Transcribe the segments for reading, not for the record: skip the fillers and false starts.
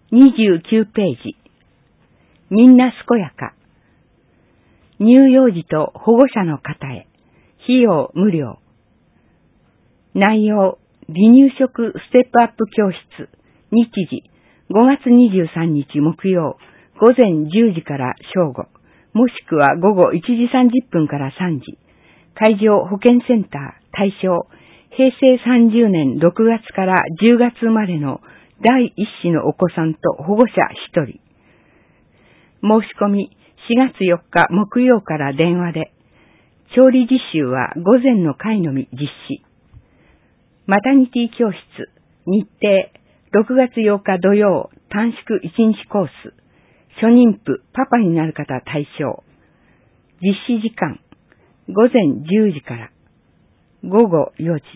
29ページ。みんな健やか。乳幼児と保護者の方へ。費用無料。内容、離乳食ステップアップ教室。日時、5月23日木曜、午前10時から正午、もしくは午後1時30分から3時。会場保健センター対象、平成30年6月から10月生まれの第一子のお子さんと保護者1人。申し込み4月4日木曜から電話で、調理実習は午前の会のみ実施。マタニティ教室、日程、6月8日土曜、短縮1日コース。初妊婦、パパになる方対象。実施時間、午前10時から午後4時。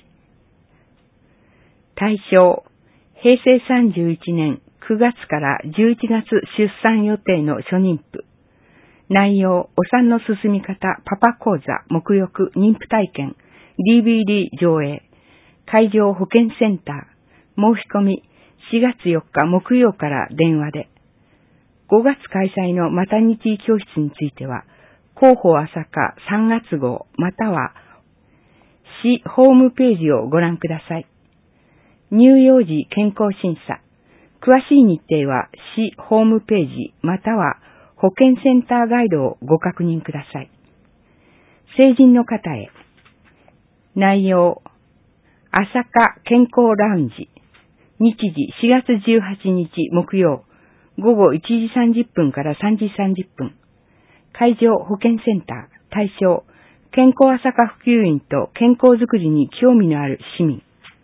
対象、平成31年9月から11月出産予定の初妊婦。内容、お産の進み方、パパ講座、沐浴、妊婦体験、DVD 上映。会場保健センター。申し込み、4月4日木曜から電話で。5月開催のマタニティ教室については、広報朝霞3月号または市ホームページをご覧ください。乳幼児健康審査。詳しい日程は市ホームページまたは保健センターガイドをご確認ください。成人の方へ。内容、朝霞健康ラウンジ。日時4月18日木曜、午後1時30分から3時30分。会場保健センター、対象、健康朝霞普及員と健康づくりに興味のある市民。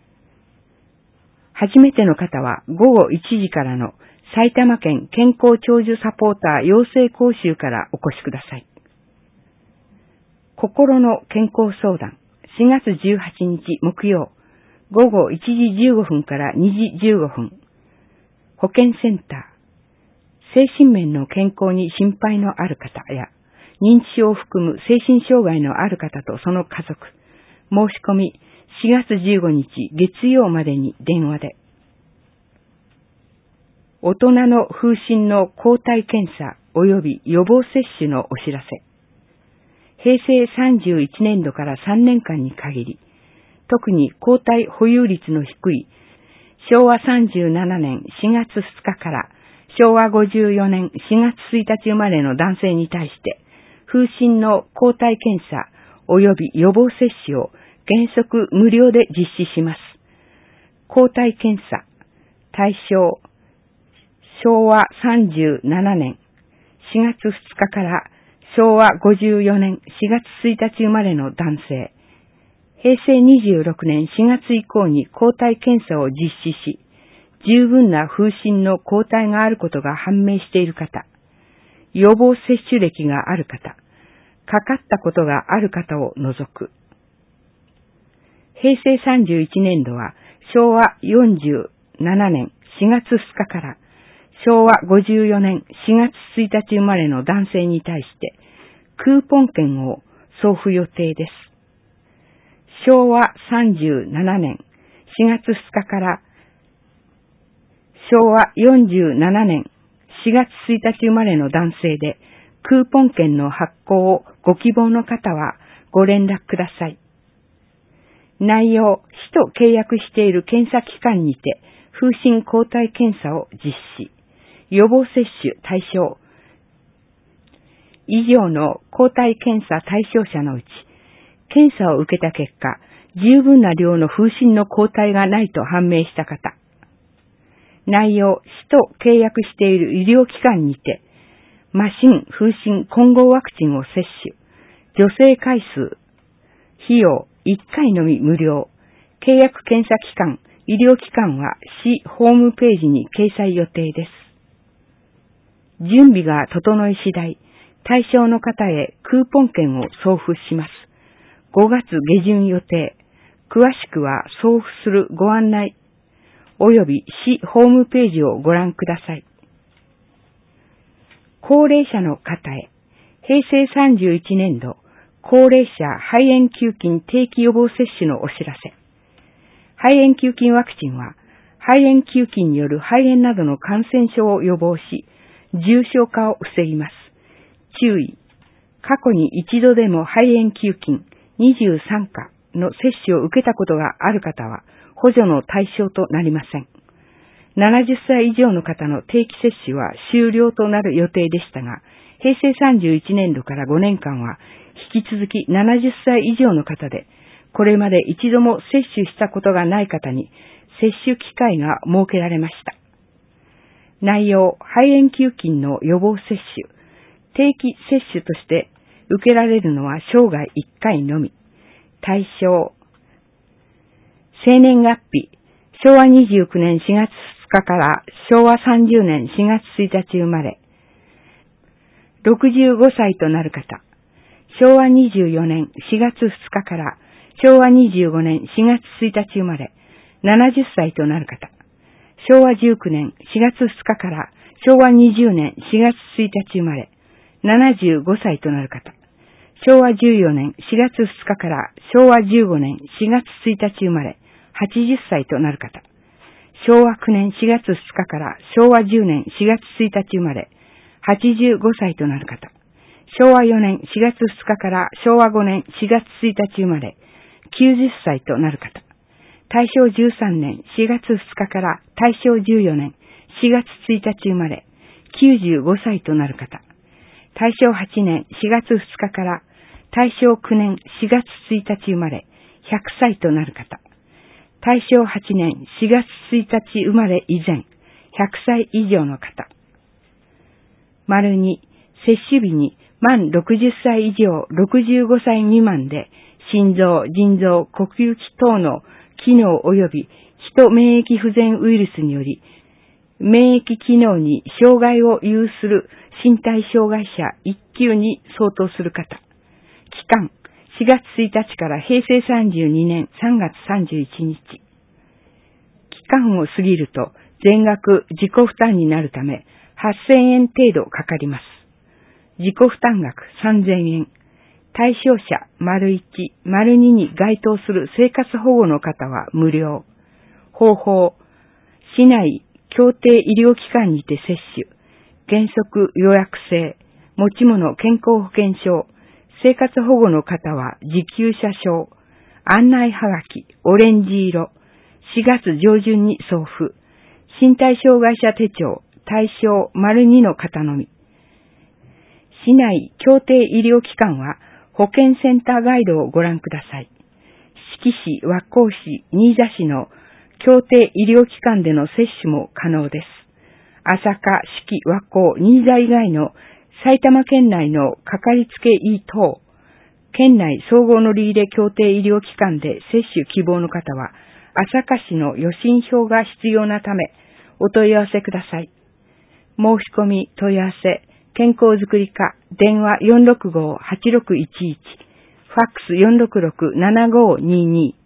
初めての方は午後1時からの埼玉県健康長寿サポーター養成講習からお越しください。心の健康相談、4月18日木曜、午後1時15分から2時15分。保健センター。精神面の健康に心配のある方や、認知症を含む精神障害のある方とその家族。申し込み4月15日月曜までに電話で。大人の風疹の抗体検査及び予防接種のお知らせ。平成31年度から3年間に限り、特に抗体保有率の低い昭和37年4月2日から昭和54年4月1日生まれの男性に対して、風疹の抗体検査及び予防接種を原則無料で実施します。抗体検査、対象、昭和37年4月2日から昭和54年4月1日生まれの男性。平成26年4月以降に抗体検査を実施し、十分な風疹の抗体があることが判明している方、予防接種歴がある方、かかったことがある方を除く。平成31年度は昭和47年4月2日から昭和54年4月1日生まれの男性に対してクーポン券を送付予定です。昭和37年4月2日から昭和47年4月1日生まれの男性でクーポン券の発行をご希望の方はご連絡ください。内容、市と契約している検査機関にて風疹抗体検査を実施。予防接種対象。以上の抗体検査対象者のうち、検査を受けた結果、十分な量の風疹の抗体がないと判明した方。内容、市と契約している医療機関にて、麻疹、風疹混合ワクチンを接種。助成回数。費用、1回のみ無料。契約検査機関、医療機関は市ホームページに掲載予定です。準備が整い次第、対象の方へクーポン券を送付します。5月下旬予定。詳しくは送付するご案内及び市ホームページをご覧ください。高齢者の方へ、平成31年度高齢者肺炎球菌定期予防接種のお知らせ。肺炎球菌ワクチンは肺炎球菌による肺炎などの感染症を予防し、重症化を防ぎます。注意。過去に一度でも肺炎球菌23価の接種を受けたことがある方は補助の対象となりません。70歳以上の方の定期接種は終了となる予定でしたが、平成31年度から5年間は引き続き70歳以上の方で、これまで一度も接種したことがない方に接種機会が設けられました。内容、肺炎球菌の予防接種、定期接種として受けられるのは生涯1回のみ。対象、生年月日、昭和29年4月2日から昭和30年4月1日生まれ、65歳となる方、昭和24年4月2日から昭和25年4月1日生まれ、70歳となる方、昭和19年4月2日から昭和20年4月1日生まれ、75歳となる方、昭和14年4月2日から昭和15年4月1日生まれ、80歳となる方、昭和9年4月2日から昭和10年4月1日生まれ、85歳となる方、昭和4年4月2日から昭和5年4月1日生まれ、90歳となる方、大正13年4月2日から大正14年4月1日生まれ、95歳となる方、大正8年4月2日から大正9年4月1日生まれ、100歳となる方、大正8年4月1日生まれ以前、100歳以上の方。丸2、接種日に満60歳以上65歳未満で、心臓、腎臓、呼吸器等の機能及びヒト免疫不全ウイルスにより、免疫機能に障害を有する身体障害者1級に相当する方。期間、4月1日から平成32年3月31日。期間を過ぎると全額自己負担になるため8000円程度かかります。自己負担額3000円。対象者1、2に該当する生活保護の方は無料。方法、市内協定医療機関にて接種。原則予約制。持ち物健康保険証。生活保護の方は受給者証。案内はがきオレンジ色。4月上旬に送付。身体障害者手帳対象2の方のみ。市内協定医療機関は保健センターガイドをご覧ください。志木市、和光市、新座市の協定医療機関での接種も可能です。朝霞、志木、和光、新座以外の埼玉県内のかかりつけ医等、県内総合乗り入れ協定医療機関で接種希望の方は、朝霞市の予診票が必要なため、お問い合わせください。申し込み、問い合わせ、健康づくり課、電話465-8611、ファックス466-7522、